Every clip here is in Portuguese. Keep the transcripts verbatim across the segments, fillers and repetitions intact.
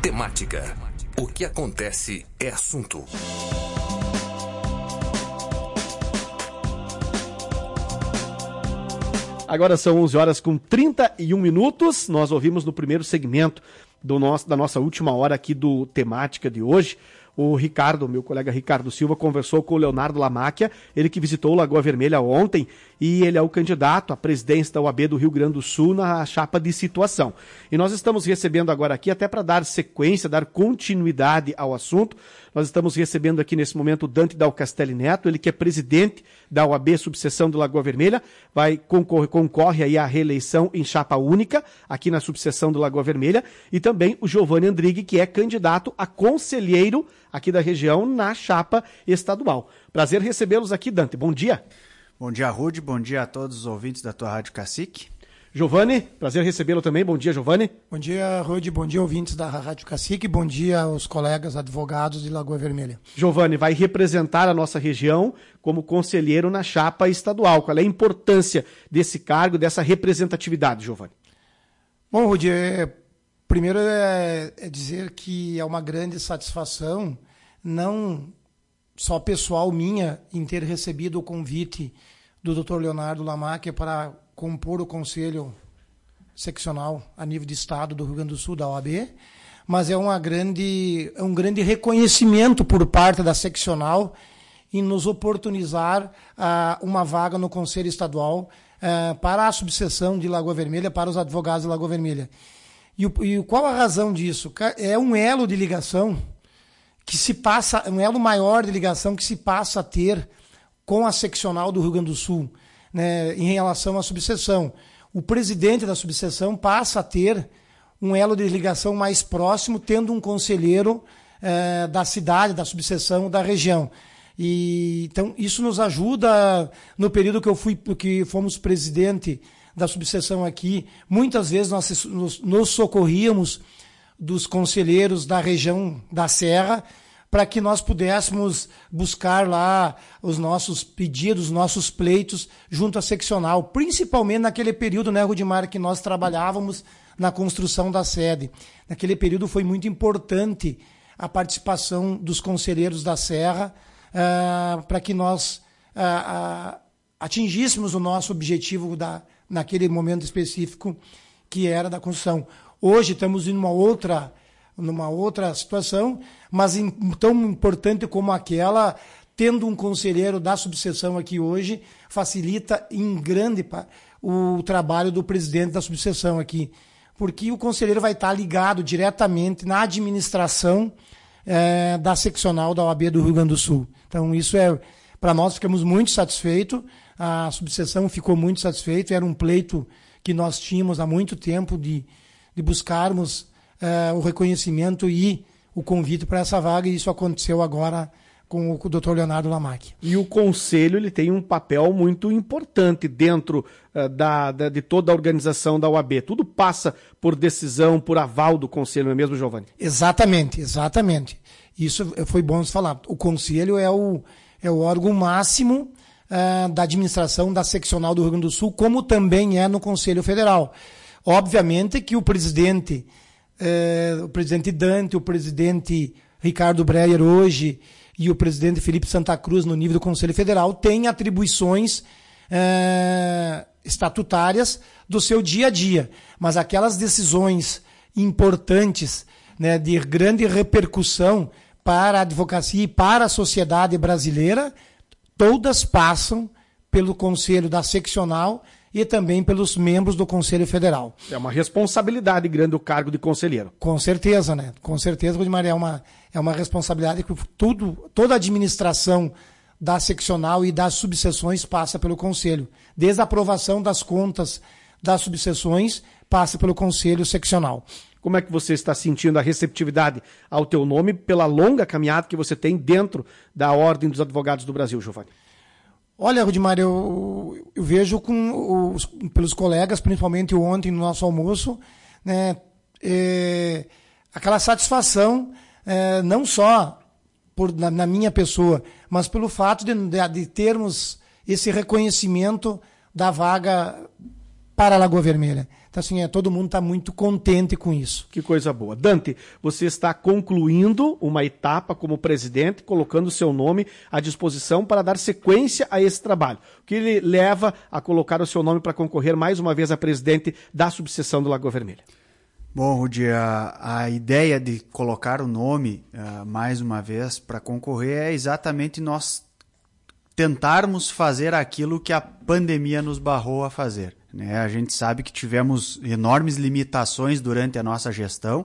Temática. O que acontece é assunto. Agora são onze horas com trinta e um minutos. Nós ouvimos no primeiro segmento do nosso, da nossa última hora aqui do Temática de hoje. O Ricardo, meu colega Ricardo Silva, conversou com o Leonardo Lamáquia, ele que visitou Lagoa Vermelha ontem, e ele é o candidato à presidência da O A B do Rio Grande do Sul na chapa de situação. E nós estamos recebendo agora aqui, até para dar sequência, dar continuidade ao assunto, nós estamos recebendo aqui nesse momento o Dante Dal Castelli Neto, ele que é presidente da O A B subseção do Lagoa Vermelha, vai concorre, concorre aí à reeleição em chapa única, aqui na subseção do Lagoa Vermelha, e também o Giovanni Andrighi, que é candidato a conselheiro aqui da região na chapa estadual. Prazer recebê-los aqui, Dante. Bom dia. Bom dia, Rude. Bom dia a todos os ouvintes da tua Rádio Cacique. Giovanni, prazer recebê-lo também. Bom dia, Giovanni. Bom dia, Rude. Bom dia, ouvintes da Rádio Cacique. Bom dia aos colegas advogados de Lagoa Vermelha. Giovanni, vai representar a nossa região como conselheiro na chapa estadual. Qual é a importância desse cargo, dessa representatividade, Giovanni? Bom, Rude, é, primeiro é, é dizer que é uma grande satisfação, não só pessoal minha, em ter recebido o convite do doutor Leonardo Lamáquia para compor o Conselho Seccional a nível de Estado do Rio Grande do Sul, da O A B, mas é, uma grande, é um grande reconhecimento por parte da seccional em nos oportunizar uh, uma vaga no Conselho Estadual uh, para a subseção de Lagoa Vermelha, para os advogados de Lagoa Vermelha. E, o, e qual a razão disso? É um elo de ligação que se passa, um elo maior de ligação que se passa a ter com a seccional do Rio Grande do Sul, né, em relação à subseção. O presidente da subseção passa a ter um elo de ligação mais próximo, tendo um conselheiro eh, da cidade, da subseção, da região. E, então, isso nos ajuda, no período que eu fui, que fomos presidente da subseção aqui, muitas vezes nós nos, nos socorríamos dos conselheiros da região da Serra, para que nós pudéssemos buscar lá os nossos pedidos, os nossos pleitos junto à seccional, principalmente naquele período, né, Rudimar, que nós trabalhávamos na construção da sede. Naquele período foi muito importante a participação dos conselheiros da Serra uh, para que nós uh, uh, atingíssemos o nosso objetivo da, naquele momento específico, que era da construção. Hoje estamos em uma outra, numa outra situação, mas em, tão importante como aquela, tendo um conselheiro da subseção aqui hoje, facilita em grande o trabalho do presidente da subseção aqui, porque o conselheiro vai estar ligado diretamente na administração é, da seccional da O A B do Rio Grande do Sul. Então isso é, para nós ficamos muito satisfeitos, a subseção ficou muito satisfeita, era um pleito que nós tínhamos há muito tempo de de buscarmos uh, o reconhecimento e o convite para essa vaga, e isso aconteceu agora com o, com o doutor Leonardo Lamáquia. E o Conselho ele tem um papel muito importante dentro uh, da, da, de toda a organização da O A B. Tudo passa por decisão, por aval do Conselho, não é mesmo, Giovanni? Exatamente, exatamente. Isso foi bom você falar. O Conselho é o, é o órgão máximo uh, da administração da seccional do Rio Grande do Sul, como também é no Conselho Federal. Obviamente que o presidente, eh, o presidente Dante, o presidente Ricardo Breyer hoje e o presidente Felipe Santa Cruz no nível do Conselho Federal têm atribuições eh, estatutárias do seu dia a dia. Mas aquelas decisões importantes, né, de grande repercussão para a advocacia e para a sociedade brasileira, todas passam pelo Conselho da Seccional e também pelos membros do Conselho Federal. É uma responsabilidade grande o cargo de conselheiro. Com certeza, né? Com certeza, Rudimar, é uma, é uma responsabilidade que tudo, toda a administração da seccional e das subseções passa pelo Conselho. Desde a aprovação das contas das subseções, passa pelo Conselho Seccional. Como é que você está sentindo a receptividade ao teu nome pela longa caminhada que você tem dentro da Ordem dos Advogados do Brasil, Giovanni? Olha, Rudimar, eu, eu vejo com os, pelos colegas, principalmente ontem no nosso almoço, né, é, aquela satisfação, é, não só por, na, na minha pessoa, mas pelo fato de, de, de termos esse reconhecimento da vaga para a Lagoa Vermelha. Então, assim, é, todo mundo está muito contente com isso. Que coisa boa. Dante, você está concluindo uma etapa como presidente, colocando o seu nome à disposição para dar sequência a esse trabalho. O que lhe leva a colocar o seu nome para concorrer mais uma vez a presidente da subseção do Lagoa Vermelha? Bom, Rudi, a, a ideia de colocar o nome uh, mais uma vez para concorrer é exatamente nós tentarmos fazer aquilo que a pandemia nos barrou a fazer. Né? A gente sabe que tivemos enormes limitações durante a nossa gestão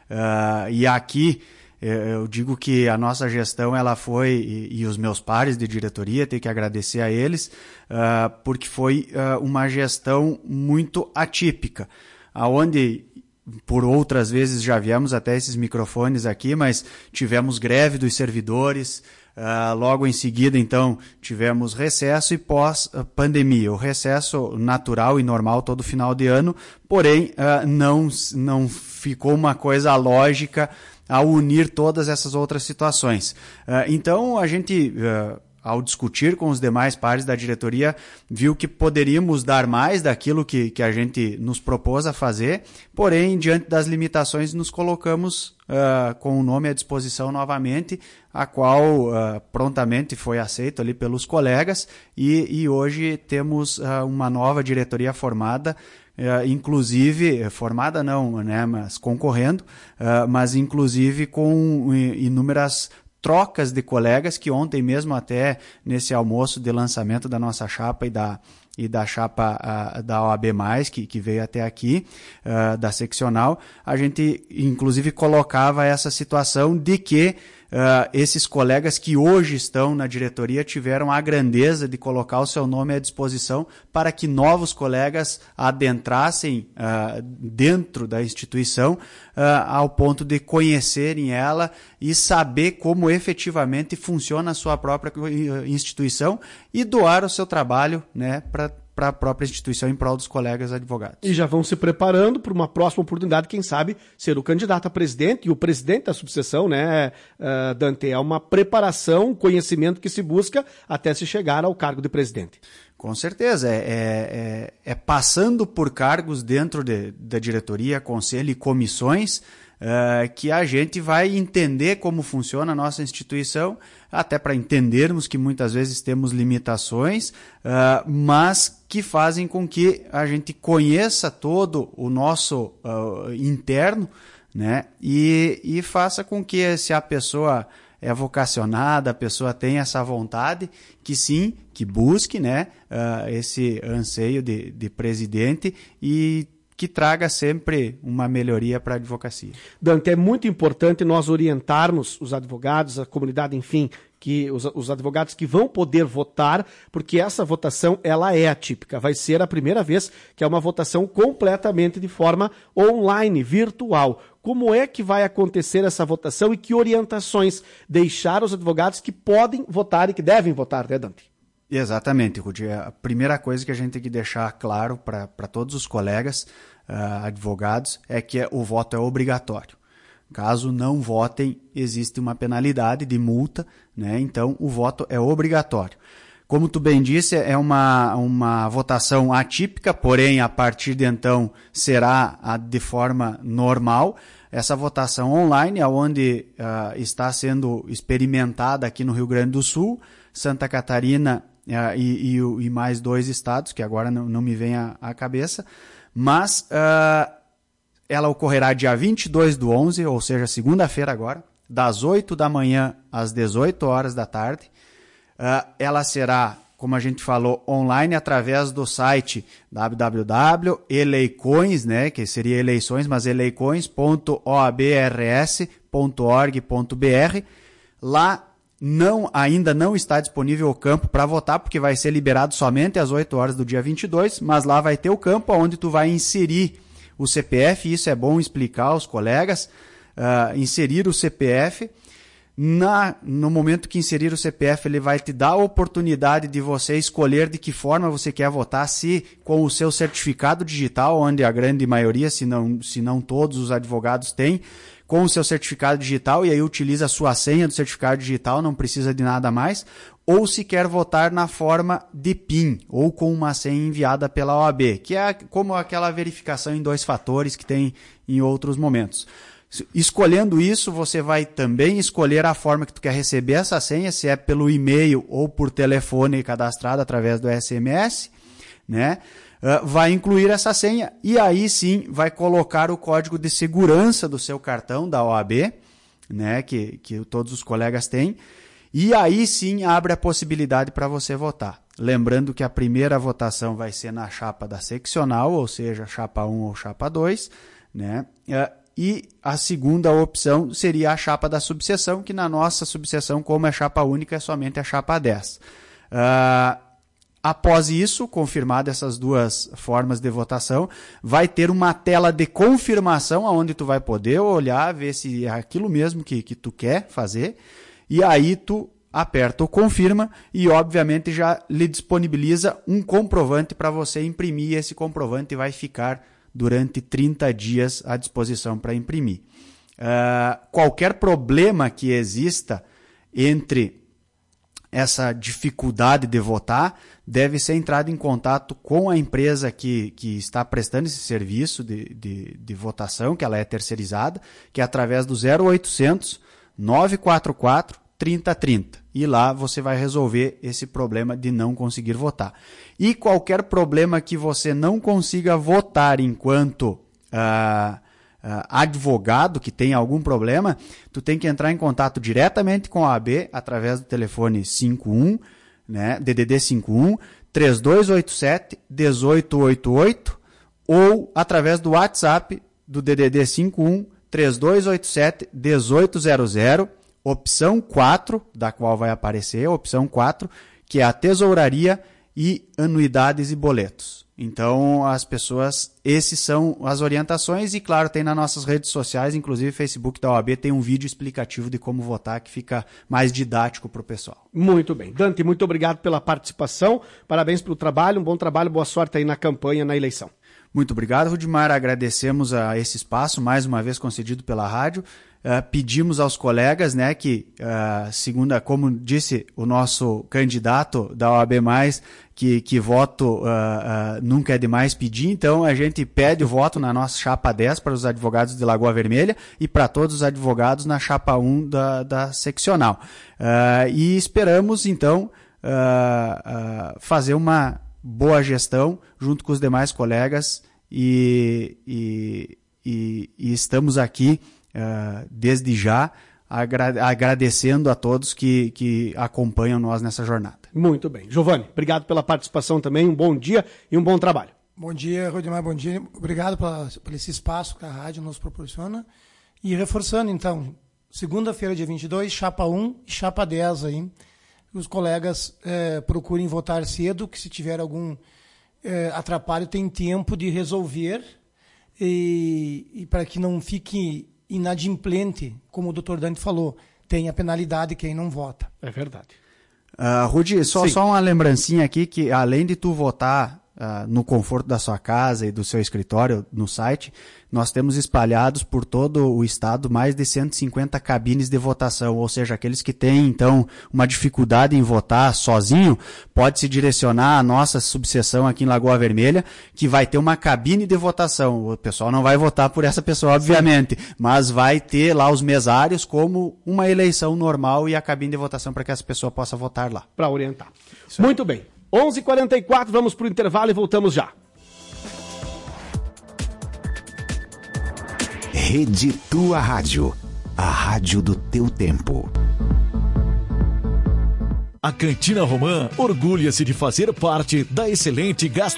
uh, e aqui eu digo que a nossa gestão ela foi, e, e os meus pares de diretoria, tenho que agradecer a eles, uh, porque foi uh, uma gestão muito atípica, aonde por outras vezes já viemos até esses microfones aqui, mas tivemos greve dos servidores, uh, logo em seguida, então, tivemos recesso e pós-pandemia. O recesso natural e normal todo final de ano, porém, uh, não, não ficou uma coisa lógica ao unir todas essas outras situações. Uh, então, a gente... Uh, ao discutir com os demais pares da diretoria, viu que poderíamos dar mais daquilo que, que a gente nos propôs a fazer, porém, diante das limitações, nos colocamos uh, com o nome à disposição novamente, a qual uh, prontamente foi aceito ali pelos colegas, e, e hoje temos uh, uma nova diretoria formada, Uh, inclusive, formada não, né, mas concorrendo, uh, mas inclusive com inúmeras trocas de colegas que ontem mesmo até nesse almoço de lançamento da nossa chapa e da, e da chapa uh, da O A B mais, que, que veio até aqui, uh, da seccional, a gente inclusive colocava essa situação de que Uh, esses colegas que hoje estão na diretoria tiveram a grandeza de colocar o seu nome à disposição para que novos colegas adentrassem uh, dentro da instituição uh, ao ponto de conhecerem ela e saber como efetivamente funciona a sua própria instituição e doar o seu trabalho, né, para para a própria instituição em prol dos colegas advogados. E já vão se preparando para uma próxima oportunidade, quem sabe, ser o candidato a presidente e o presidente da subseção, né, uh, Dante? É uma preparação, conhecimento que se busca até se chegar ao cargo de presidente. Com certeza, é, é, é passando por cargos dentro de, da diretoria, conselho e comissões, Uh, que a gente vai entender como funciona a nossa instituição, até para entendermos que muitas vezes temos limitações, uh, mas que fazem com que a gente conheça todo o nosso uh, interno, né? E, e faça com que, se a pessoa é vocacionada, a pessoa tem essa vontade, que sim, que busque, né, uh, esse anseio de, de presidente e que traga sempre uma melhoria para a advocacia. Dante, é muito importante nós orientarmos os advogados, a comunidade, enfim, que os, os advogados que vão poder votar, porque essa votação ela é atípica. Vai ser a primeira vez que é uma votação completamente de forma online, virtual. Como é que vai acontecer essa votação e que orientações deixar os advogados que podem votar e que devem votar, né, Dante? Exatamente, Rudi. A primeira coisa que a gente tem que deixar claro para todos os colegas uh, advogados é que o voto é obrigatório. Caso não votem, existe uma penalidade de multa, né? Então o voto é obrigatório. Como tu bem disse, é uma, uma votação atípica, porém a partir de então será a de forma normal. Essa votação online, onde uh, está sendo experimentada aqui no Rio Grande do Sul, Santa Catarina Uh, e, e, e mais dois estados, que agora não, não me vem à, à cabeça, mas uh, ela ocorrerá dia vinte e dois do onze, ou seja, segunda-feira agora, das oito da manhã às dezoito horas da tarde. Uh, ela será, como a gente falou, online através do site w w w ponto eleicões, né, que seria eleições, mas eleicões ponto o a b r s ponto org ponto b r. Lá Não, ainda não está disponível o campo para votar, porque vai ser liberado somente às oito horas do dia vinte e dois, mas lá vai ter o campo onde tu vai inserir o C P F, e isso é bom explicar aos colegas, uh, inserir o C P F. Na, no momento que inserir o C P F, ele vai te dar a oportunidade de você escolher de que forma você quer votar, se com o seu certificado digital, onde a grande maioria, se não, se não todos os advogados têm, com o seu certificado digital e aí utiliza a sua senha do certificado digital, não precisa de nada mais, ou se quer votar na forma de P I N, ou com uma senha enviada pela O A B, que é como aquela verificação em dois fatores que tem em outros momentos. Escolhendo isso, você vai também escolher a forma que tu quer receber essa senha, se é pelo e-mail ou por telefone cadastrado através do S M S, né? Uh, vai incluir essa senha e aí sim vai colocar o código de segurança do seu cartão da O A B, né? Que, que todos os colegas têm, e aí sim abre a possibilidade para você votar. Lembrando que a primeira votação vai ser na chapa da seccional, ou seja, chapa um ou chapa dois, né? Uh, E a segunda opção seria a chapa da subseção, que na nossa subseção, como é chapa única, é somente a chapa dez. Uh, após isso, confirmada essas duas formas de votação, vai ter uma tela de confirmação, onde tu vai poder olhar, ver se é aquilo mesmo que, que tu quer fazer, e aí tu aperta o confirma e, obviamente, já lhe disponibiliza um comprovante para você imprimir, e esse comprovante vai ficar durante trinta dias à disposição para imprimir. Uh, qualquer problema que exista entre essa dificuldade de votar, deve ser entrado em contato com a empresa que, que está prestando esse serviço de, de, de votação, que ela é terceirizada, que é através do zero oitocentos, nove quatro quatro, trinta trinta. E lá você vai resolver esse problema de não conseguir votar. E qualquer problema que você não consiga votar enquanto uh, uh, advogado, que tem algum problema, tu tem que entrar em contato diretamente com a O A B através do telefone cinco um, né, D D D cinco um, três dois oito sete, um oito oito oito, ou através do WhatsApp do D D D cinco um, três dois oito sete, um oito zero zero, opção quatro, da qual vai aparecer, opção quatro, que é a tesouraria e anuidades e boletos. Então, as pessoas, esses são as orientações e, claro, tem nas nossas redes sociais, inclusive Facebook da O A B, tem um vídeo explicativo de como votar que fica mais didático para o pessoal. Muito bem. Dante, muito obrigado pela participação, parabéns pelo trabalho, um bom trabalho, boa sorte aí na campanha, na eleição. Muito obrigado, Rudimar, agradecemos a esse espaço, mais uma vez concedido pela rádio. Uh, pedimos aos colegas, né, que, uh, segunda, como disse o nosso candidato da O A B mais, que, que voto uh, uh, nunca é demais pedir, então a gente pede o voto na nossa chapa dez para os advogados de Lagoa Vermelha e para todos os advogados na chapa um da, da seccional. Uh, e esperamos, então, uh, uh, fazer uma boa gestão junto com os demais colegas e, e, e, e estamos aqui Uh, desde já, agra- agradecendo a todos que, que acompanham nós nessa jornada. Muito bem. Giovanni, obrigado pela participação também, um bom dia e um bom trabalho. Bom dia, Rodimar, bom dia. Obrigado pela, por esse espaço que a rádio nos proporciona. E reforçando, então, segunda-feira, dia vinte e dois, chapa um e chapa dez aí. Os colegas eh, procurem votar cedo, que se tiver algum eh, atrapalho, tem tempo de resolver e, e para que não fique inadimplente, como o doutor Dante falou, tem a penalidade quem não vota. É verdade. Uh, Rudi, só, só uma lembrancinha aqui, que além de tu votar uh, no conforto da sua casa e do seu escritório, no site, nós temos espalhados por todo o estado mais de cento e cinquenta cabines de votação, ou seja, aqueles que têm, então, uma dificuldade em votar sozinho, pode se direcionar à nossa subseção aqui em Lagoa Vermelha, que vai ter uma cabine de votação. O pessoal não vai votar por essa pessoa, obviamente, sim, mas vai ter lá os mesários como uma eleição normal e a cabine de votação para que essa pessoa possa votar lá. Para orientar. Muito bem. onze e quarenta e quatro, vamos para o intervalo e voltamos já. Rede Tua Rádio, a rádio do teu tempo. A Cantina Romã orgulha-se de fazer parte da excelente gastronomia